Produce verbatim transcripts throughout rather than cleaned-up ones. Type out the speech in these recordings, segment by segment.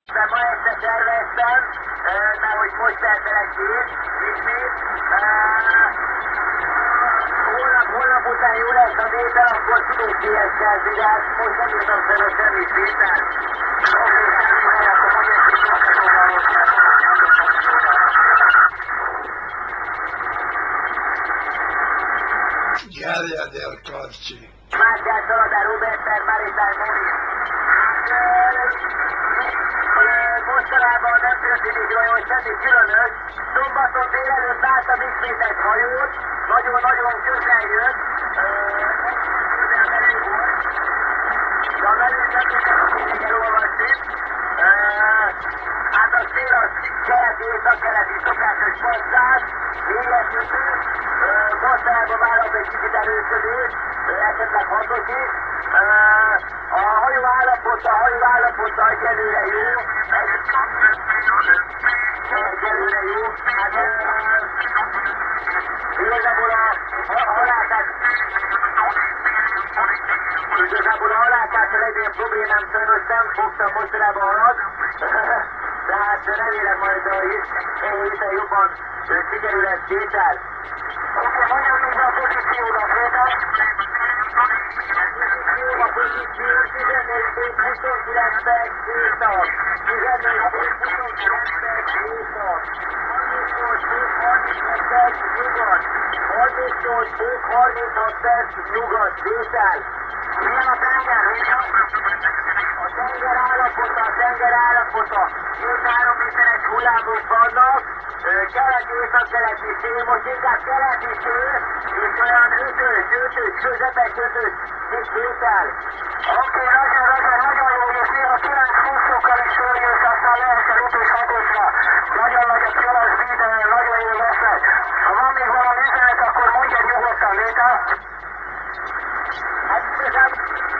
Ma este terveztem, mert hogy most eltelek két, ismét. Holnap, holnap után jó lesz a vétel, akkor tudunk kieskelni, de hát most nem írtam fel a semmit vétel. Oké, hát akkor mondja, hogy Gerjed el, Karcsi! Márkás Szaladár, Roberter, Maritán, Moni. Mostanában nem történik olyan semmi különös. Szombaton délelőtt láttam ismét egy hajót, nagyon-nagyon közel jött. Közel menő volt. De a menőt nem tudtam még elolvasni. Hát a szél az keleti és a keleti szokásos passzát, négyes ütő. Mostanában vállalt egy kicsit erősödés, esetleg hatos is. A hajó állapota, a hajó állapota egyelőre jó. Egyelőre jó. Hát igazából a halászás igazából a halászással egyébként problémám sajnos nem fogtam mostanában halat. De hát remélem majd a héten jobban sikerül ezt sétál. Oké, mondjam még a pozíciódat, Réta. A pozíció tizennégy pont huszonkilenc perc észak. tizennégy pont huszonkilenc perc észak. harmincnyolc pont harminchat perc nyugat. harmincnyolc pont harminchat perc nyugat. Sétál. Milyen a tenger, Réta? A tenger állapota, a tenger állapota. két-három méteres hullámok vannak. Keleti és a keleti szél, most inkább keleti szél, és olyan ötös, ötös, közepes ötös, itt sétál. Oké, Roger, Roger, nagyon jó, és még a kilenc húszokkal is följössz, aztán leesel ötös hatosra. Nagyon nagy a kialasz víz, nagyon jó lesznek. Ha van még valami üzenet, akkor mondja nyugodtan, Réta. Hát igazán...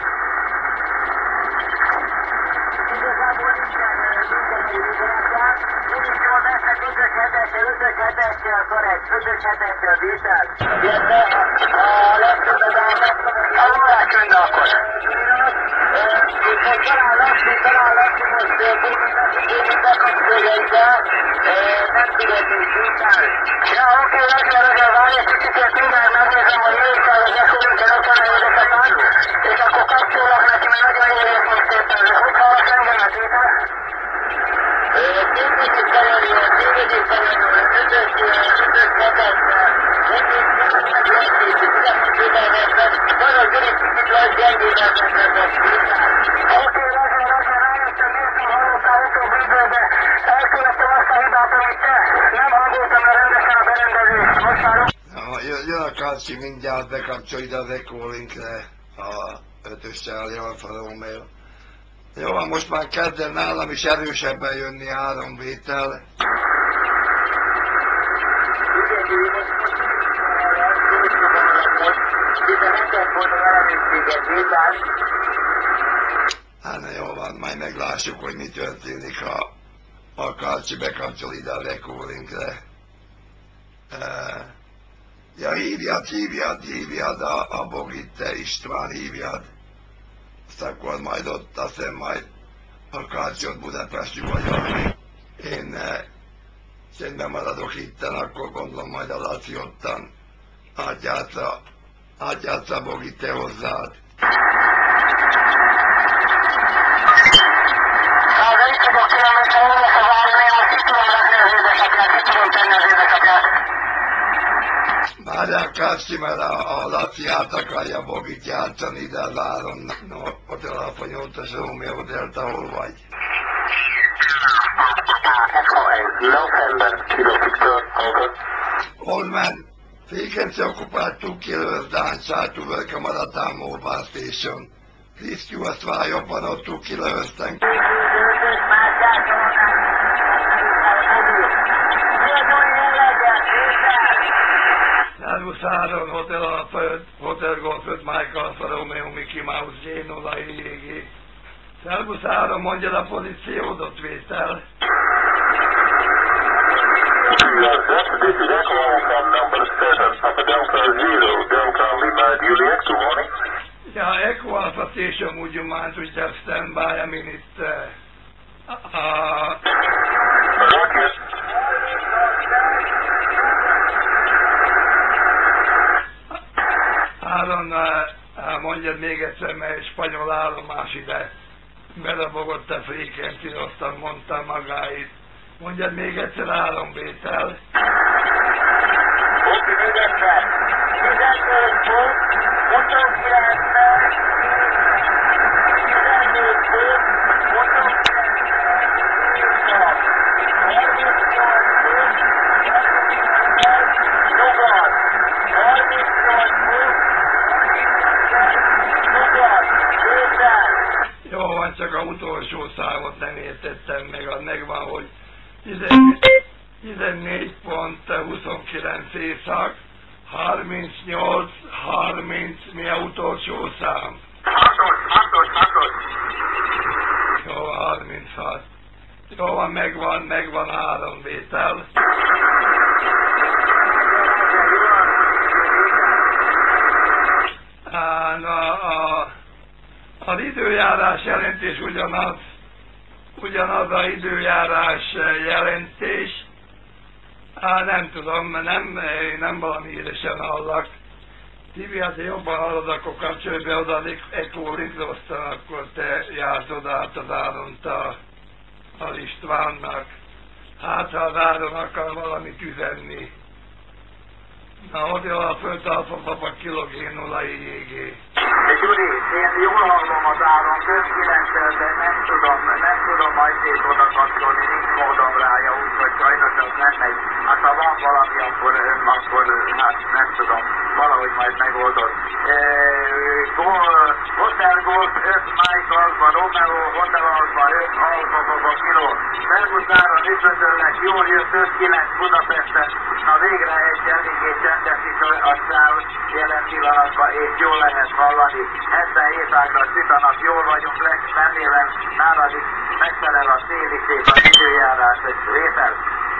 Igazából nincsen, nincsen egy üzenetem. Pozíció lesznek ötös hetekkel, ötös hetekkel, korrekt, ötös hetekkel vétel. Illetve a legtöbbet a megszabadulni a órásönde akkor. És most talán lassi, talán lassi most én bekapcsolja ide, nem tudod, hogy sétál. Ja, oké, Roger, Roger, várj egy kicsit, és mindjárt megnézem, hogy miért kell, hogy beszélünk el ötven ezeket át, és akkor kapcsolok neki, mert nagyon jó lesz most szépen. Hogy hallgass engemet, Réta? Ténylegét találja, ténylegét találja, mert ötös, ötös hetekbe, ötös hetekbe, ugyanúgy közelhetnek, nagyon gyerek kicsit lesz gyengében mennek, sétál. Oké, Roger, Roger, rájöttem, nézni, hallottál ötös vízőbe, elkövettem azt a hibát, amit te, nem hangoltam le rendesen a berendezést, most már... Jön a Karcsi, mindjárt bekapcsol ide az Ecolinkre a ötössel, Alfa Romeo. Jó, van, most már kezdem nálam is erősebben jönni három vétel. Hát jó van, majd meglássuk, hogy mi történik, ha a Karcsi bekapcsol ide az Ecolinkre. Uh, ja, hívjad, hívjad, hívjad a, a Bogit, te István, hívjad. Azt akkor majd ott, azt hiszem majd a Karcsiot Budapesti vagy, én eh, szépen maradok itten, akkor gondolom majd a Laci ottan átjátsza, átjátsza a Bogit te hozzád. Hát így tudok különben, ha orvos az állni, én most ki tudom rakni az édesapját, ki tudom tenni az édesapját. Várjál, Karcsi, mert a, a Laci át akarja Bogit játszani ide az áron, no, Hotel Alfa nyolcas Romeo Delta, hol vagy? Oldman, frequency occupied two kilometers down south to welcome Maratán mobile station. Please queue us via up one or two kilometers, thank you. Szervusz Áron, Hotel Alfa öt, Hotel Golf öt, Mike Alfa Romeo, Mickey Mouse, J nulla I G. Szervusz Áron, mondjad a pozíciódot, vétel. This is Echo Alpha number seven, Papa Delta zero, Delta Lima Juliet, good morning. Yeah, Echo Alpha station, would you mind to just stand by a minute? Uh, a, Roger. Áron, mondjad még egyszer, mert spanyol állomás ide belebogott a frékencin, aztán mondta magáit. Mondjad még egyszer áronvétel. Oké, még egyszer. tizennégy fok, huszonkilenc perc, tizennégy fok, huszonkilenc perc, harmincnyolc fok, nyugat, harmincnyolc fok, nyugat, Péter. Jó van, csak a utolsó számot nem értettem meg, az megvan, hogy tizennégy pont huszonkilenc észak, harmincnyolc, harminc, mi a utolsó szám? Hatos, hatos, hatos. Jó, harminchat. Jó van, megvan, megvan három vétel. Á, na, a, az időjárás jelentés ugyanaz, ugyanaz az időjárás jelentés. Á, nem tudom, nem, nem valami élesen hallak. Tibi, hát jobban hallod, akkor kapcsolj be oda az Echo Linkre, aztán akkor te jársz oda át az Áront a, az Istvánnak. Hát, ha az Áron akar valamit üzenni. Na, ott jól a föld alfa papa kilogén nulla I J G. Gyuri, én jól hallom az Áron közkilenctől, de nem tudom, nem tudom majd szét oda kapcsolni, nincs módom rája, úgyhogy sajnos az nem megy. Hát ha van valami, akkor, akkor hát nem tudom, valahogy majd megoldod. E, gol, Hotel Golf öt Mike Alfa Romeo, Hotel Alfa öt Alfa Papa Kilo. Szervusz Áron, üdvözöllek, jól jött öt kilenc Budapesten. Na végre egy eléggé csendes is a száll jelen pillanatban, és jól lehet hallani. hetvenhét ágra süt a nap, jól vagyunk, Lex, remélem nálad is megfelel a szél is és az időjárás, és vétel.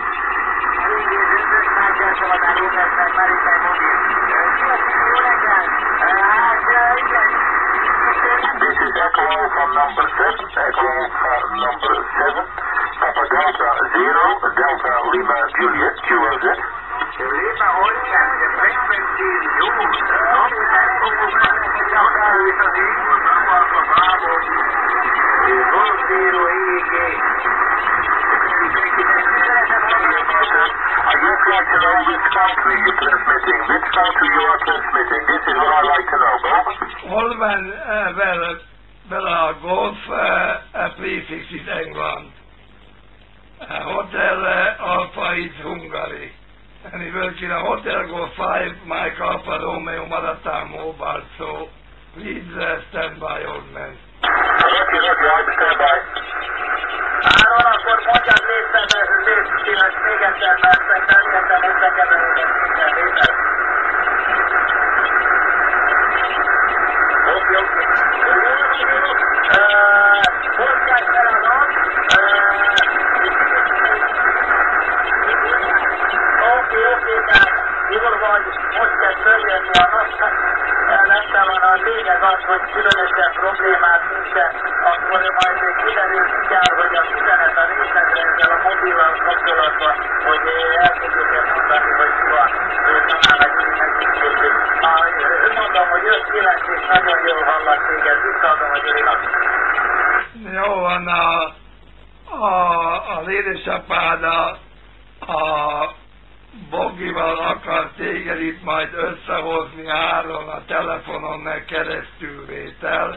This is Echo Alpha number seven, Echo Alpha number seven, Papa Delta zero, Delta Lima Juliet, Q L Z. Lima Olsen, the frequency you, Officer Ocupan, Doctor with a vehicle, Alpha Bravo, Golf Zero E E G. I'd just like to know which country you're transmitting, which country you are transmitting. This is what I'd like to know, Bob. Hol van uh, vele, vele a Golf uh, prefix is England. Uh, Hotel uh, Alpha is Hungary. And he works in a Hotel Golf five, Mike Alpha Romeo Maratán Mobile, so please uh, stand by, old man. Roger, roger, I'm stand by. Áron, akkor mondjad létszed, létszíves még egyszer, mert nem értem összekeverőket minden létet. Oké, oké. Hozzák fel a nap. Oké, oké, tehát jól vagy, most kell fölérni a napnak. Messze van, a lényeg az, hogy különösebb problémát nincsen, akkor majd kiderül mindjárt, hogy a üzenet a részletre ezzel a mobillal kapcsolatban, hogy el tudjuk-e mondani, hogy mi van, talán a Gyuri megkísérjük. Mondom, hogy öt kilenc és nagyon jól hallak téged, visszaadom a Gyurinak. Jó van, a, a, az édesapád a, a Bogival akar téged itt majd összehozni Áron a telefonon keresztül vétel.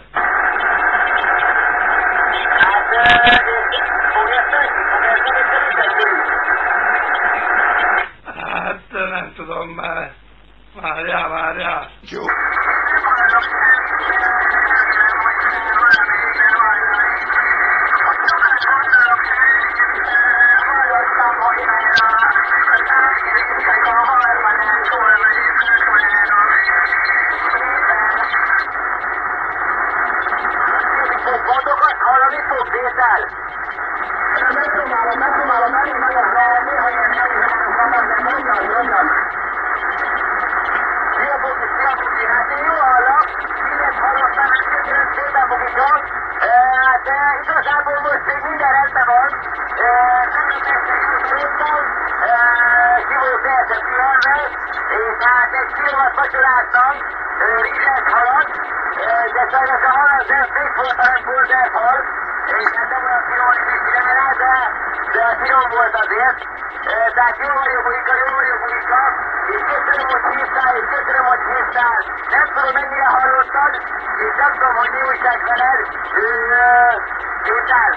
Hát, fog ezt tenni? Fog ezt tenni szerinted, Gyuri? Hát nem tudom, már várjál, várjál. Jó. Mondokat hallani fog, Péter? Megpróbálom, megpróbálom, nagyon nagyon lehetni, hogy én nem mondjam, mondjam. Szia, Bogi, szia, Bogi, hát én jól hallak, mindent hallottam, köszönöm szépen, Bogikon. Hát igazából most még minden rendben van. és hát egy kilómat vacsoráztam, rizset halat, de sajnos a halat nem friss volt, hanem polgárhal, és hát nem olyan finom, hogy mit csinálná, de, de finom volt azért. Tehát jó vagyok bujika, jó vagyok bujika, és köszönöm, hogy hívtál, és köszönöm, hogy hívtál. Nem tudom, mennyire hallottad, és nem tudom, hogy mi újság veled. Hívtál?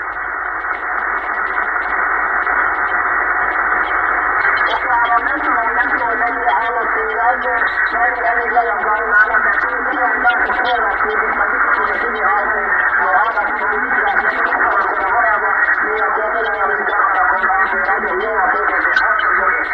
Oklában nem tudom, nem tudom, hogy mennyire hallott téged, de elég nagyon hallnának, mert tényleg tartok hallgatódik, vagy itt tudod tudni hallani, hallgatódik, de nem akkor a valójában mi akkor tudom, amit akarok, hogy nagyon jó a főként, és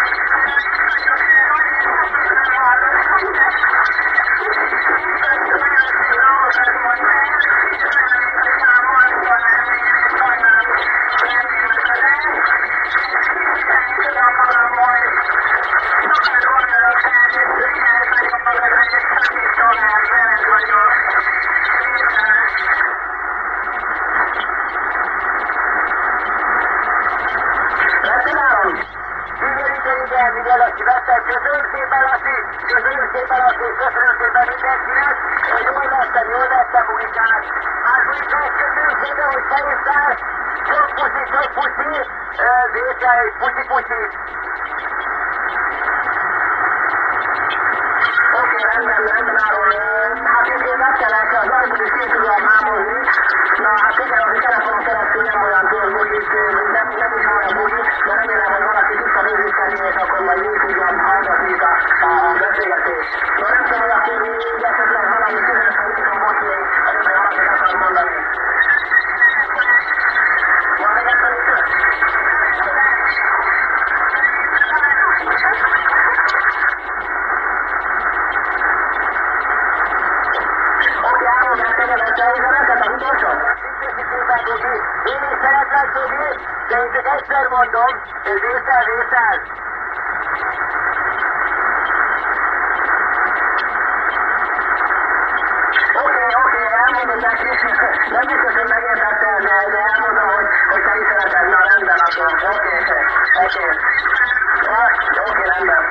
köszönöm szépen, Laci, köszönöm szépen, Laci, köszönöm szépen mindenkinek, jól vettem, jól vettem Bujikát. Hát Bujika, köszönöm szépen, hogy felhívtál, sok puszi, sok puszi, Vétel, puszi, puszi. Oké, rendben, rendben, Áron, hát én megtelek, az ajtót is ki tudom hámozni. Na hát igen, az a telefonon keresztül nem olyan túl bugit, nem, nem is olyan bugit, de remélem, hogy valaki visszarögzíteni, és akkor majd úgy tudjam hallgatni a, a beszélgetést. Na nem tudom, hogy akkor mi így esetleg valami szívesen úgy tudom bocni, esetleg valamit akar mondani. Van még ezt, amit tört? Oké, Áron, de tényleg ezt elhízenetet az utolsót? Én is szeretlek, Tobi, de én csak egyszer mondom, Vétel, Vétel. Oké, oké, elmondom neki, nem biztos, hogy megértette, de, de elmondom, hogy, hogy te is szereted, na rendben akkor, oké, oké. Oké, rendben.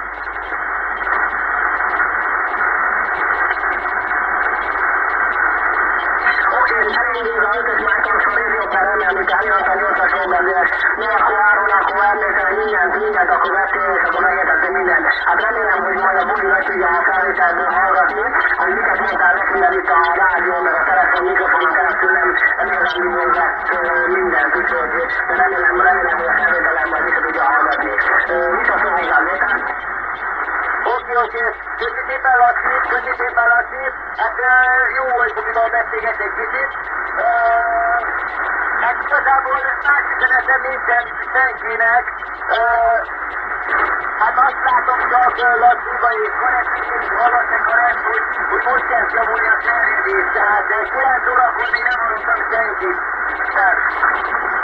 Oké, elindul az ötös Microsoft Radio per remélni Kányolta nyolcas rendezés. Mi akkor Áron, akkor emlékszel, hogy mindent, mindent akkor vettél, és akkor megértettél mindent. Hát remélem, hogy majd a buli meg tudja a felvételből hallgatni, hogy miket mondtál neki, mert itt a rádió, meg a telefon mikrofonon keresztül nem, nem igazán vett mindent, úgyhogy remélem, remélem, hogy a felvételen majd vissza tudja hallgatni. Visszaszól hozzám, Vétel? Oké, oké, köszi szépen, Laci, köszi szépen, Laci. Hát jó volt, hogy tudom beszélgetni egy kicsit. Hát igazából más üzenetem nincsen senkinek. Hát azt látom csak Laciba és Karettként, hallottak Karett, hogy, hogy most kezd javulni a terjedés. Tehát kilenc órakor még nem hallottam senkit. Tehát.